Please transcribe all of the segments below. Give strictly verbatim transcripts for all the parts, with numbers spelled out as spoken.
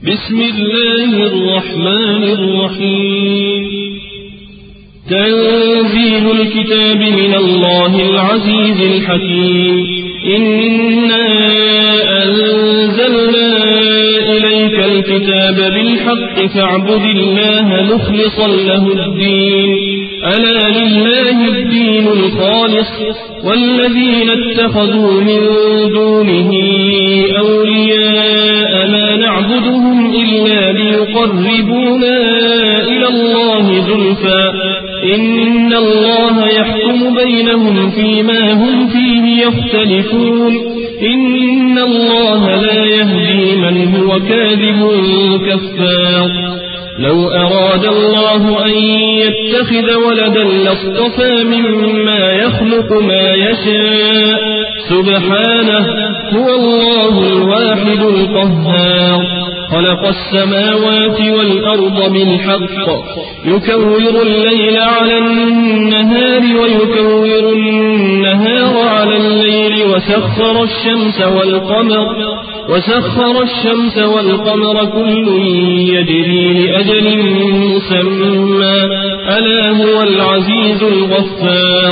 بسم الله الرحمن الرحيم تنزيل الكتاب من الله العزيز الحكيم إنا أنزلنا إليك الكتاب بالحق فاعبد الله مخلصا له الدين ألا لله الدين الخالص والذين اتخذوا من دونه أولياء ما نعبدهم إلا ليقربونا إلى الله زلفى إن الله يحكم بينهم فيما هم فيه يختلفون إن الله لا يهدي من هو كاذب كفار لو أراد الله أن يتخذ ولدا لاصطفى مما يخلق ما يشاء سبحانه هو الله الواحد القهار خلق السماوات والأرض بالحق يكور الليل على النهار ويكور النهار على الليل وسخر الشمس والقمر وسخر الشمس والقمر كل يجري لأجل مسمى ألا هو العزيز الغفار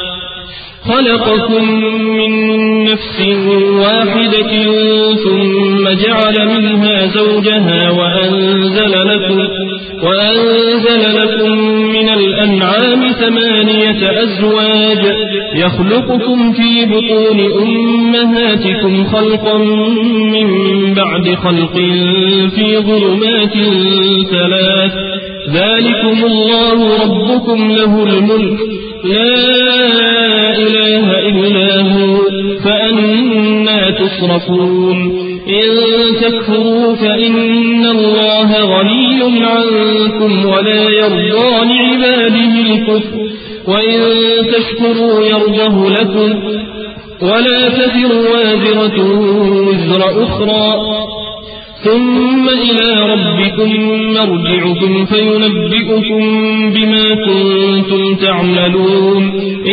خلقكم من نفس واحدة ثم جعل منها زوجها وأنزل لكم, وأنزل لكم من الأنعام ثمانية أزواج يخلقكم في بطون أمهاتكم خلقا من بعد خلق في ظلمات ثلاث ذلكم الله ربكم له الملك لا إله إلا هو فأنا تصرفون إن تكفروا فإن الله غني عنكم ولا يرضى لعباده الكفر وإن تشكروا يرضه لكم ولا تزر وازرة وزر أخرى ثم إلى ربكم مرجعكم فينبئكم بما كنتم تعملون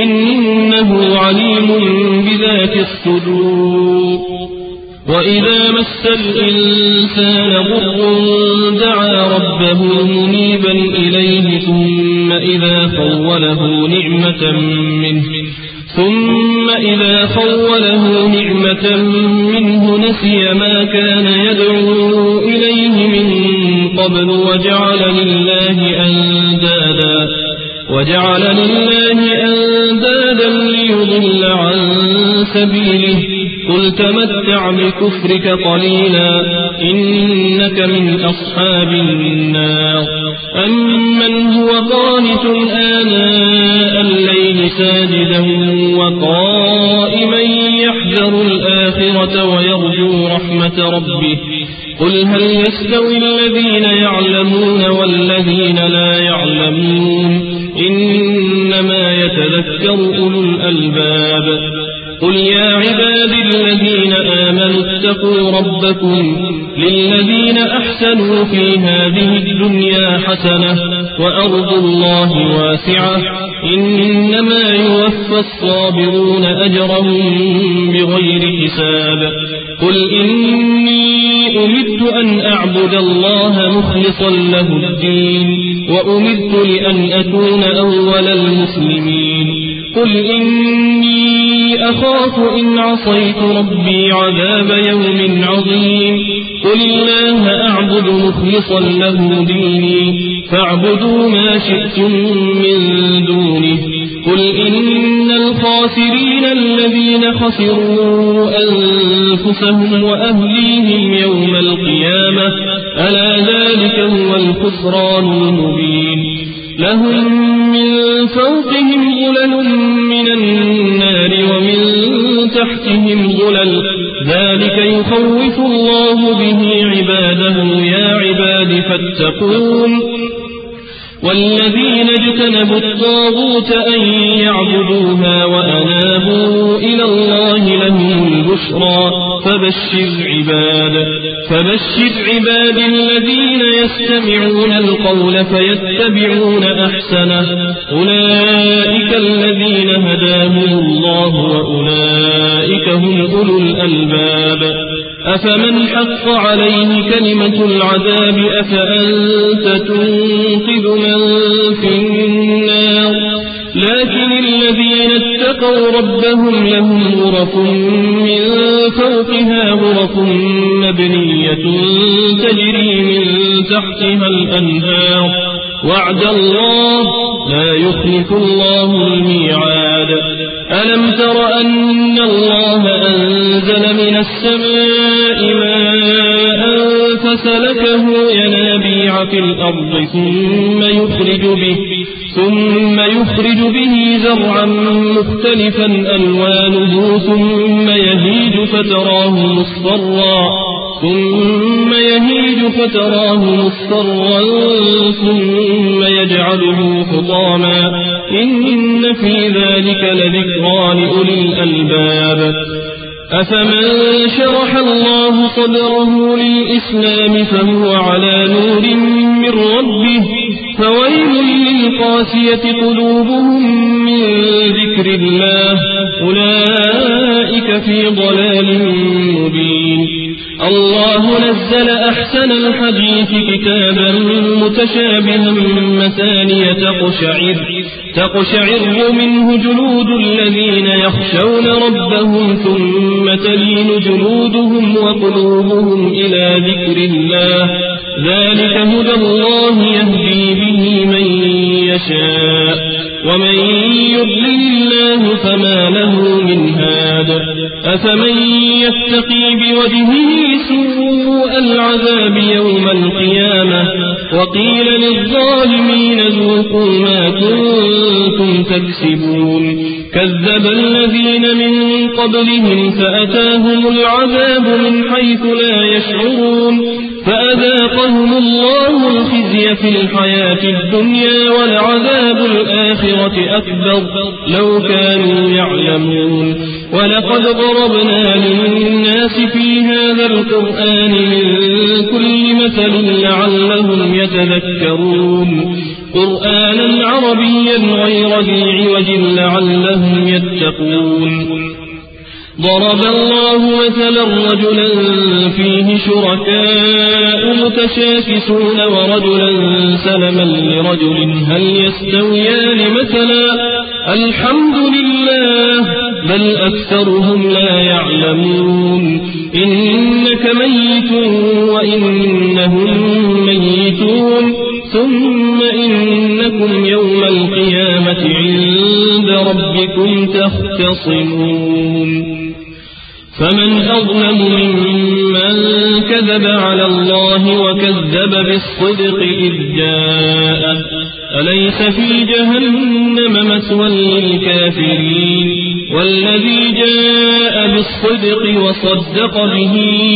إنه عليم بذات الصدور وإذا مس الإنسان ضر دعا ربه منيبا إليه ثم إذا خوله نعمة منه ثم إذا خوله نعمة منه نسي ما كان يدعو إليه من قبل وجعل لله أندادا وجعل لله أندادا ليضل عن سبيله قل تمتع بكفرك قليلا إنك من أصحاب النار أمن هو قانت آناء الليل ساجدا وقائما يحذر الآخرة ويرجو رحمة ربه قل هل يستوي الذين يعلمون والذين لا يعلمون إنما يتذكر أولو الألباب قل يا عباد الذين آمنوا اتقوا ربكم للذين أحسنوا في هذه الدنيا حسنة وأرض الله واسعة إنما يوفى الصابرون أجرهم بغير حساب قل إني أمرت أن أعبد الله مخلصا له الدين وأمرت لأن أكون أول المسلمين قل إني أخاف إن عصيت ربي عذاب يوم عظيم قل الله أعبد مخلصا له ديني فاعبدوا ما شئتم من دونه قل إن الخاسرين الذين خسروا أنفسهم وأهليهم يوم القيامة ألا ذلك هو الخسران المبين لهم من فوقهم ظلل من النار ومن تحتهم ظلل ذلك يخوف الله به عباده يا عباد فاتقون والذين اجتنبوا الطاغوت أن يعبدوها وأنابوا إلى الله لهم البشرى فبشر عباد فبشر عباد الذين يستمعون القول فيتبعون أحسنه أولئك الذين هداهم الله وأولئك هم أولو الألباب أفمن حق عليه كلمة العذاب أفأنت تنقذ من في النار لكن الذين اتقوا ربهم لهم غرف من فوقها غرف مبنية تجري من تحتها الأنهار وعد الله لا يخلف الله الميعاد ألم تر أن الله أنزل من السماء ماء فسلكه ينابيع في الأرض ثم يخرج به ثم يخرج به زرعا مختلفا ألوانه ثم يهيج فتراه مصفرا ثم يهيج فتراه مصفرا ثم يجعله حطاما إن في ذلك لذكرى لأولي الألباب أفمن شرح الله صدره للإسلام فهو على نور من ربه فويل للقاسية قلوبهم من ذكر الله أولئك في ضلال مبين الله نزل أحسن الحديث كتابا متشابها مثانية تقشعر تقشعر منه جلود الذين يخشون ربهم ثم تلين جلودهم وقلوبهم إلى ذكر الله ذلك هدى الله يهدي به من يشاء ومن يضلل الله فما له من هاد أفمن يتقي بوجهه سوء العذاب يوم القيامة وقيل للظالمين ذوقوا ما كنتم تكسبون كذب الذين من قبلهم فأتاهم العذاب من حيث لا يشعرون فأذاقهم الله الخزي في الحياة الدنيا ولعذاب الآخرة أكبر لو كانوا يعلمون ولقد ضربنا للناس في هذا القرآن من كل مثل لعلهم يتذكرون قرآنا عربيا غير ذي عوج لعلهم يتقون ضرب الله مثلا رجلا فيه شركاء متشاكسون ورجلا سلما لرجل هل يستويان مثلا الحمد لله بل أكثرهم لا يعلمون إنك ميت وإنهم ميتون ثم إنكم يوم القيامة عند ربكم تختصمون فمن أظلم ممن كذب على الله وكذب بالصدق إذ جاء أليس في جهنم مثوى للكافرين والذي جاء بالصدق وصدق به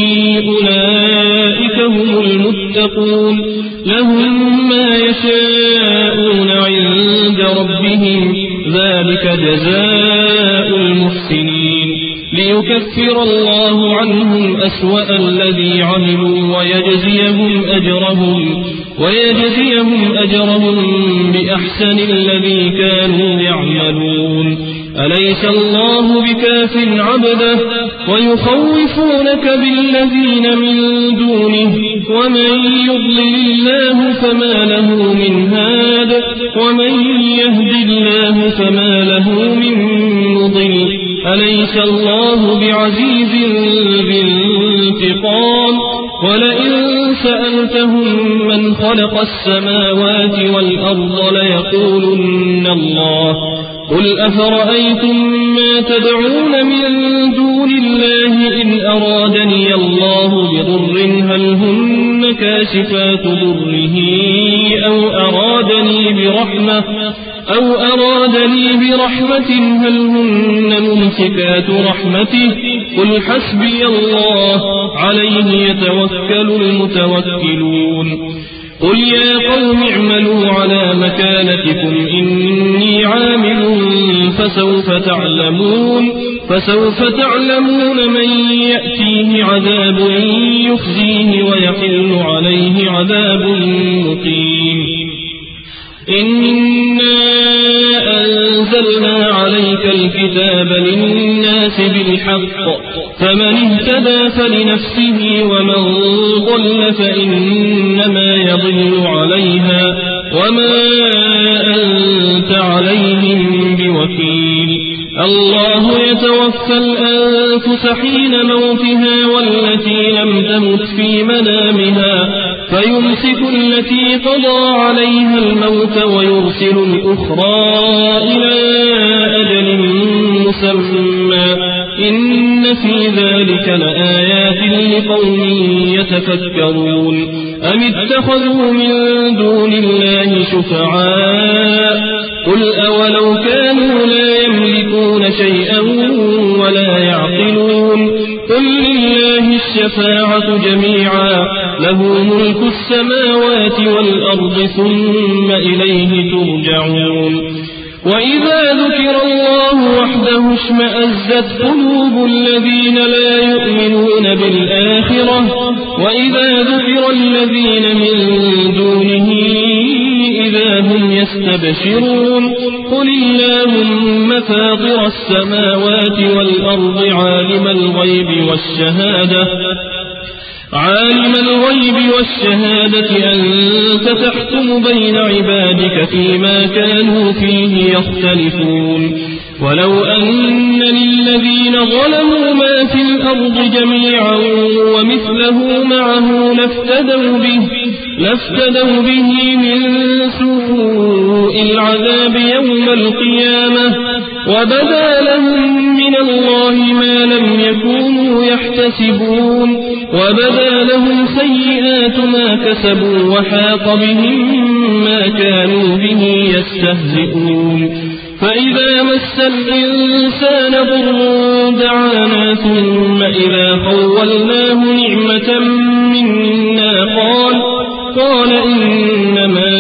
أولئك هم المتقون لهم ما يشاءون عند ربهم ذلك جزاء المحسنين ليكفر الله عنهم أسوأ الذي عملوا ويجزيهم أجرهم ويجزيهم أجرهم بأحسن الذي كانوا يعملون أليس الله بكاف عبده ويخوفونك بالذين من دونه ومن يضلل الله فما له من هاد ومن يهد الله فما له من مضل أليس الله بعزيز ذي انتقام ولئن سألتهم من خلق السماوات والأرض ليقولن الله قل أفرأيتم ما تدعون من دون الله إن أرادني الله بضر هل هن كاشفات ضره أو أرادني برحمة أو أرادني برحمة هل هن ممسكات رحمته قل حسبي الله عليه يتوكل المتوكلون قل يا قوم اعملوا على مكانتكم إني عامل فسوف تعلمون فسوف تعلمون من يأتيه عذاب يخزيه ويحل عليه عذاب مقيم إنا أنزلنا عليك الكتاب للناس بالحق فمن اهتدى فلنفسه ومن ضل فإنما يضل عليها وما أنت عليهم بوكيل. الله يتوفى الأنفس حين موتها والتي لم تمت في منامها فيمسك التي قضى عليها الموت ويرسل الأخرى إلى أجل مسمى إن في ذلك لآيات لقوم يتفكرون. أم اتخذوا من دون الله شفعاء قل أولو كانوا لا يملكون شيئا ولا يعقلون قل لله الشفاعة جميعا له ملك السماوات والأرض ثم إليه ترجعون. وإذا ذكر الله وحده اشمأزت قلوب الذين لا يؤمنون بالآخرة وإذا ذكر الذين من دونه إذا هم يستبشرون. قل اللهم فاطر السماوات والأرض عالم الغيب والشهادة عالم الغيب والشهادة أنت تحكم بين عبادك فيما كانوا فيه يختلفون. ولو أن للذين ظلموا ما في الأرض جميعا ومثله معه لافتدوا به, لافتدوا به من سوء العذاب يوم القيامة وبدا لهم من الله ما لم يكونوا يحتسبون وبدا لهم سيئات ما كسبوا وحاق بهم ما كانوا به يستهزئون. فإذا مس الإنسان ضر دعانا ثم إذا خولناه نعمة منا قال قال إنما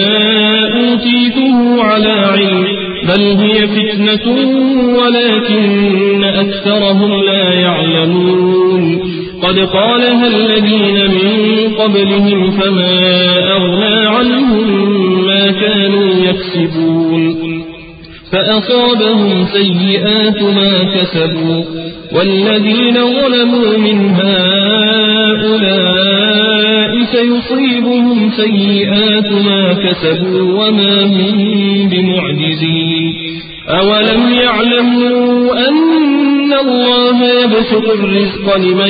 أوتيته على علم بل هي فتنة ولكن أكثرهم لا يعلمون. قد قالها الذين من قبلهم فما أغنى عنهم ما كانوا يكسبون فأصابهم سيئات ما كسبوا والذين ظلموا من هؤلاء سيصيبهم سيئات ما كسبوا وما هم بمعجزين. أولم يعلموا أن الله يبسط الرزق لمن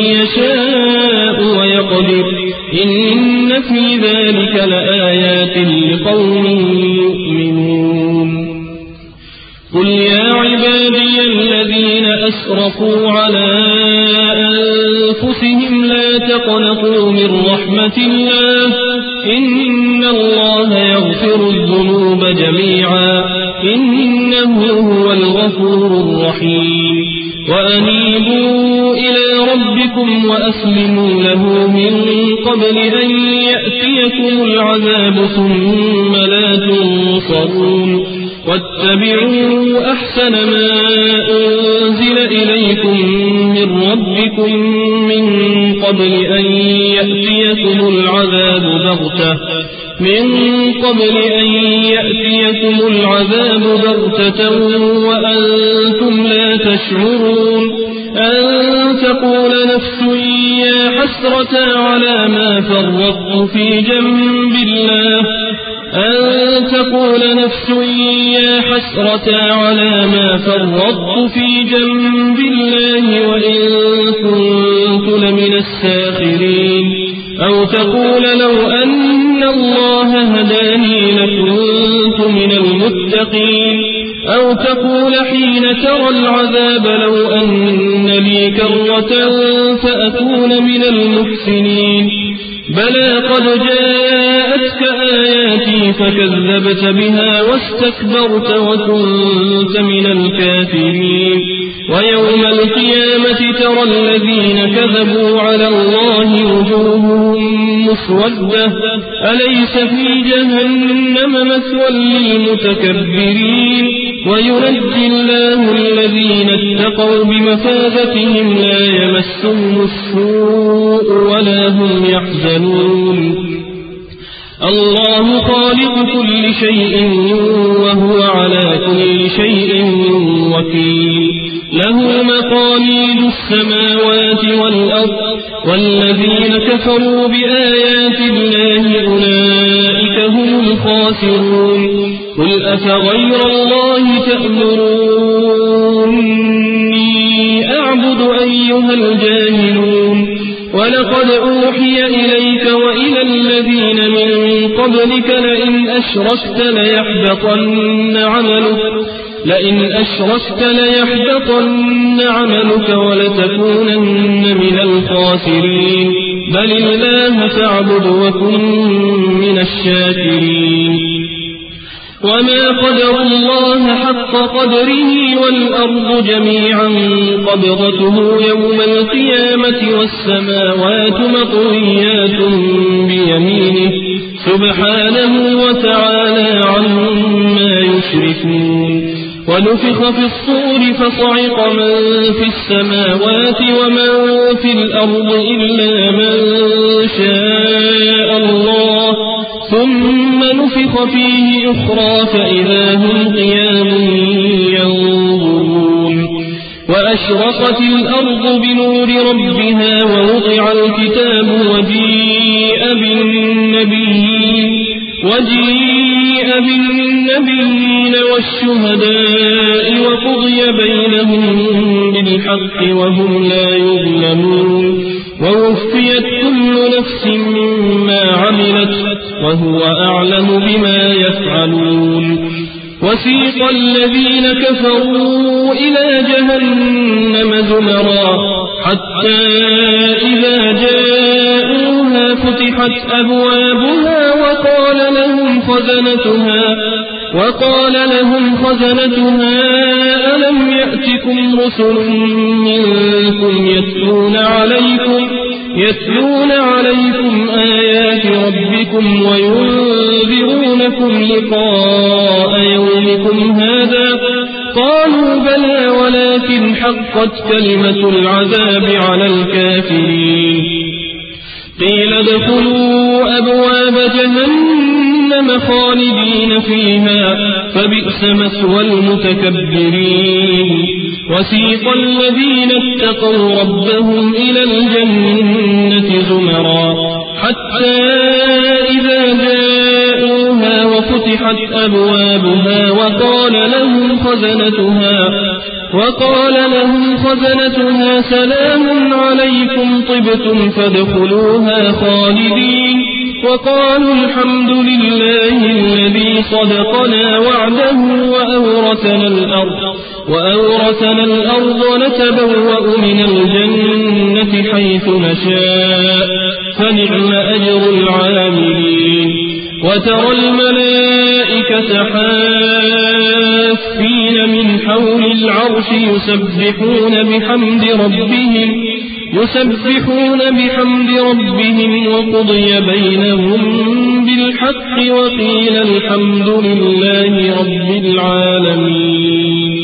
يشاء ويقدر إن في ذلك لآيات لقوم يؤمنون. قل يا عبادي الذين أسرفوا على أنفسهم لا تقنطوا من رحمة الله إن الله يغفر الذنوب جميعا إنه هو الغفور الرحيم. وأنيبوا إلى ربكم وأسلموا له من قبل أن يأتيكم العذاب ثم لا تنصرون. واتبعوا أحسن ما أنزل إليكم من ربكم من قبل أن يأتيكم العذاب بغتة من قبل أن يأتيكم العذاب بغتة وأنتم لا تشعرون. أن تقول نفس يا حسرة على ما فرطت في جنب الله أن تقول نفس يا حسرة على ما فرطت في جنب الله وإن كنت لمن الساخرين. أو تقول لو أن الله هداني لكنت من المتقين. أو تقول حين ترى العذاب لو أن لي كرة فأكون من المحسنين. بلى قد جاءتك آياتي فكذبت بها واستكبرت وكنت من الكافرين. ويوم القيامة ترى الذين كذبوا على الله وجوههم مسودة أليس في جهنم مثوى للمتكبرين. وينجي الله الذين اتقوا بمفازتهم لا يمسهم السوء ولا هم يحزنون. الله خالق كل شيء وهو على كل شيء وكيل له مقاليد السماوات والأرض والذين كفروا بآيات الله أولئك هم الخاسرون قل أفغير الله تأمروني أعبد أيها الجاهلون ولقد أوحي إليك وإلى الذين من قبلك لئن أشركت ليحبطن عملك لئن أشركت ليحبطن عملك ولتكونن من الخاسرين بل الله فاعبد وكن من الشاكرين وما قدر الله حق قدره والأرض جميعا قبضته يوم القيامة والسماوات مطويات بيمينه سبحانه وتعالى عما يشركون ونفخ في الصور فصعق من في السماوات ومن في الأرض إلا من شاء الله ثم نفخ فيه أخرى فإذا هم قيام ينظرون وأشرقت الأرض بنور ربها ووضع الكتاب وجيء بالنبيين وجيء بالنبيين والشهداء وقضي بينهم بالحق وهم لا يظلمون ووفيت كل نفس ما عملت وهو أعلم بما يفعلون وسيق الذين كفروا إلى جهنم زمرا حتى إذا جاءوها فتحت أبوابها وقال لهم خزنتها وقال لهم خزنتها ألم يأتكم رسل منكم يتلون عليكم يتلون عليكم آيات ربكم وينذرونكم لقاء يومكم هذا قالوا بلى ولكن حقت كلمة العذاب على الكافرين قيل ادخلوا أبواب جهنم خالدين فيها فبئس مثوى المتكبرين وسيق الذين اتقوا ربهم إلى الجنة زمرا حتى إذا جاءوها وفتحت أبوابها وقال لهم خزنتها وقال لهم خزنتها سلام عليكم طبتم فادخلوها خالدين وقالوا الحمد لله الذي صدقنا وعده وأورثنا الأرض وأورثنا الأرض نتبوأ من الجنة حيث نشاء فنعم أجر العاملين وترى الملائكة حافين من حول العرش يسبحون بحمد ربهم يسبحون بحمد ربهم وقضي بينهم بالحق وقيل الحمد لله رب العالمين.